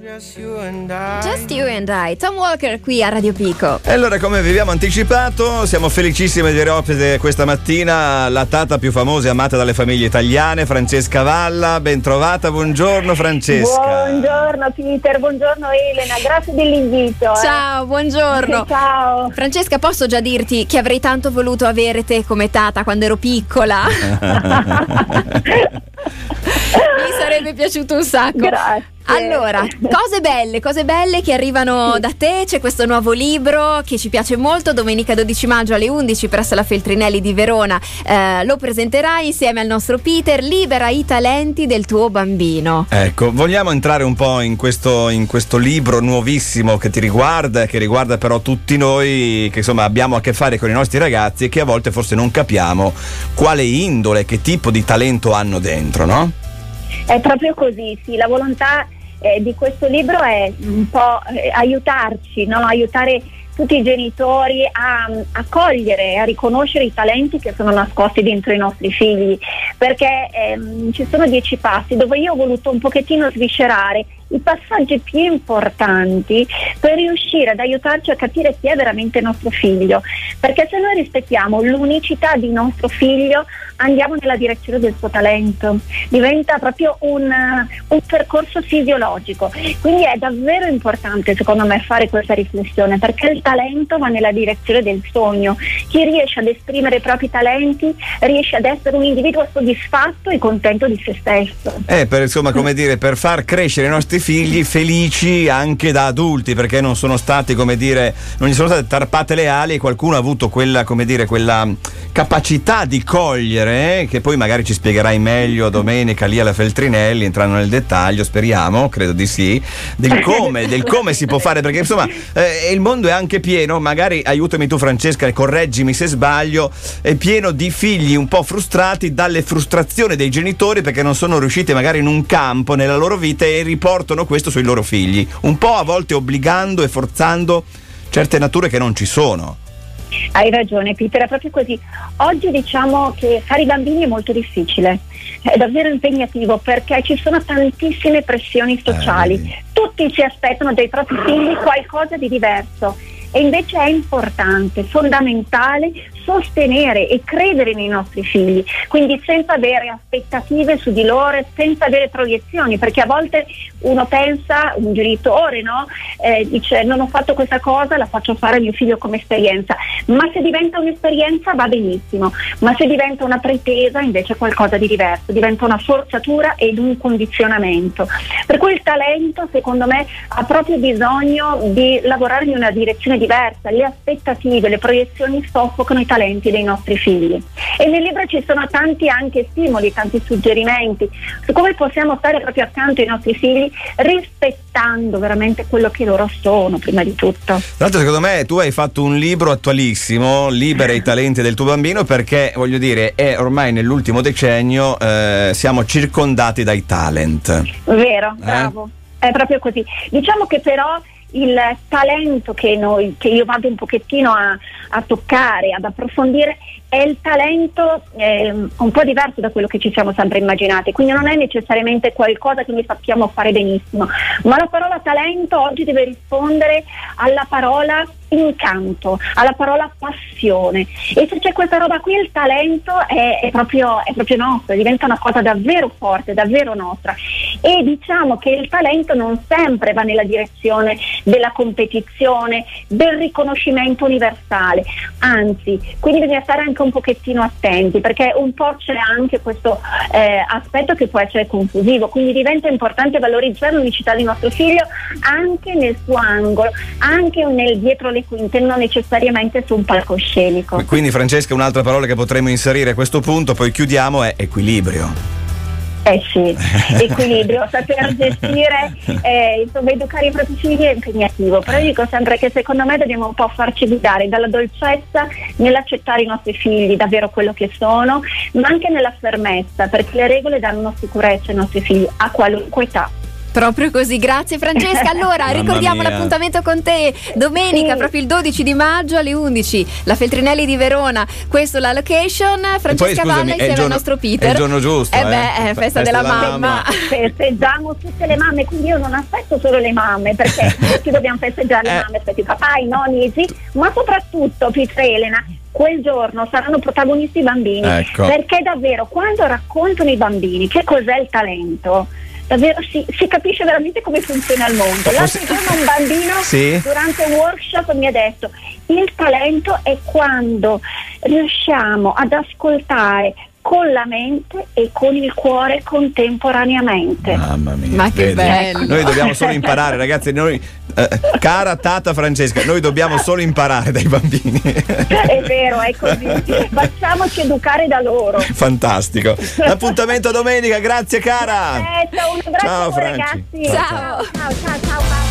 Just You and I, Tom Walker qui a Radio Pico. E allora, come vi abbiamo anticipato, siamo felicissimi di avere ospite questa mattina la tata più famosa e amata dalle famiglie italiane, Francesca Valla. Ben trovata, buongiorno Francesca. Buongiorno Peter, buongiorno Elena, grazie dell'invito. Ciao, buongiorno. Ciao. Francesca, posso già dirti che avrei tanto voluto avere te come tata quando ero piccola? Mi sarebbe piaciuto un sacco. Grazie. Allora, cose belle che arrivano da te. C'è questo nuovo libro che ci piace molto. Domenica 12 maggio alle 11 presso la Feltrinelli di Verona lo presenterai insieme al nostro Peter. Libera i talenti del tuo bambino. Ecco, vogliamo entrare un po' in questo libro nuovissimo che ti riguarda, che riguarda però tutti noi che insomma abbiamo a che fare con i nostri ragazzi e che a volte forse non capiamo quale indole, che tipo di talento hanno dentro, no? È proprio così, sì, la volontà di questo libro è un po' aiutarci, no? Aiutare tutti i genitori a cogliere, a riconoscere i talenti che sono nascosti dentro i nostri figli, perché ci sono 10 passi dove io ho voluto un pochettino sviscerare i passaggi più importanti per riuscire ad aiutarci a capire chi è veramente nostro figlio, perché se noi rispettiamo l'unicità di nostro figlio andiamo nella direzione del suo talento, diventa proprio un percorso fisiologico, quindi è davvero importante secondo me fare questa riflessione, perché il talento va nella direzione del sogno. Chi riesce ad esprimere i propri talenti riesce ad essere un individuo soddisfatto e contento di se stesso. Per far crescere i nostri figli felici anche da adulti, perché non sono stati, non gli sono state tarpate le ali e qualcuno ha avuto quella capacità di cogliere, che poi magari ci spiegherai meglio domenica lì alla Feltrinelli, entrando nel dettaglio, speriamo, credo di sì, del come si può fare, perché insomma il mondo è anche pieno, magari aiutami tu Francesca e correggimi se sbaglio, è pieno di figli un po' frustrati dalle frustrazioni dei genitori perché non sono riusciti magari in un campo nella loro vita e riportano questo sui loro figli, un po' a volte obbligando e forzando certe nature che non ci sono. Hai ragione Peter, è proprio così. Oggi diciamo che fare i bambini è molto difficile, è davvero impegnativo perché ci sono tantissime pressioni sociali, tutti si aspettano dai propri figli qualcosa di diverso e invece è importante, fondamentale sostenere e credere nei nostri figli, quindi senza avere aspettative su di loro, senza avere proiezioni, perché a volte uno pensa, un genitore dice non ho fatto questa cosa, la faccio fare a mio figlio come esperienza, ma se diventa un'esperienza va benissimo, ma se diventa una pretesa invece è qualcosa di diverso, diventa una forzatura ed un condizionamento, per cui il talento secondo me ha proprio bisogno di lavorare in una direzione diversa, le aspettative, le proiezioni soffocano i talenti dei nostri figli e nel libro ci sono tanti anche stimoli, tanti suggerimenti su come possiamo stare proprio accanto ai nostri figli rispettando veramente quello che loro sono prima di tutto. Tra l'altro secondo me tu hai fatto un libro attualissimo, Libera i talenti del tuo bambino, perché voglio dire è ormai nell'ultimo decennio siamo circondati dai talent. Vero, bravo, è proprio così. Diciamo che però il talento che io vado un pochettino a toccare, ad approfondire, è il talento un po' diverso da quello che ci siamo sempre immaginati, quindi non è necessariamente qualcosa che noi sappiamo fare benissimo, ma la parola talento oggi deve rispondere alla parola incanto, alla parola passione, e se c'è questa roba qui il talento è proprio nostro, diventa una cosa davvero forte, davvero nostra, e diciamo che il talento non sempre va nella direzione della competizione, del riconoscimento universale, anzi, quindi bisogna stare anche un pochettino attenti, perché un po' c'è anche questo aspetto che può essere confusivo, quindi diventa importante valorizzare l'unicità di nostro figlio anche nel suo angolo, anche nel dietro le quinte, non necessariamente su un palcoscenico. Quindi Francesca, un'altra parola che potremmo inserire a questo punto, poi chiudiamo, è equilibrio. Sì, equilibrio, saper gestire, insomma, educare i propri figli è impegnativo, però io dico sempre che secondo me dobbiamo un po' farci guidare dalla dolcezza nell'accettare i nostri figli davvero quello che sono, ma anche nella fermezza, perché le regole danno sicurezza ai nostri figli a qualunque età. Proprio così, grazie Francesca. Allora ricordiamo l'appuntamento con te domenica, proprio il 12 di maggio alle 11, la Feltrinelli di Verona. Questa è la location. Francesca Valla insieme al nostro Peter. È il giorno giusto. È festa della mamma. Festeggiamo tutte le mamme, quindi io non aspetto solo le mamme, perché tutti dobbiamo festeggiare le mamme, aspetto i papà, i nonni, ma soprattutto Peter e Elena. Quel giorno saranno protagonisti i bambini, perché davvero quando raccontano i bambini che cos'è il talento, davvero si capisce veramente come funziona il mondo. L'altro giorno un bambino durante un workshop mi ha detto: il talento è quando riusciamo ad ascoltare con la mente e con il cuore contemporaneamente. Mamma mia, ma che bello! Noi dobbiamo solo imparare, ragazzi. Noi, cara tata Francesca, noi dobbiamo solo imparare dai bambini. È vero, è così. Facciamoci educare da loro. Fantastico. L'appuntamento domenica, grazie cara. Un abbraccio, ciao, ragazzi. Ciao. Ciao.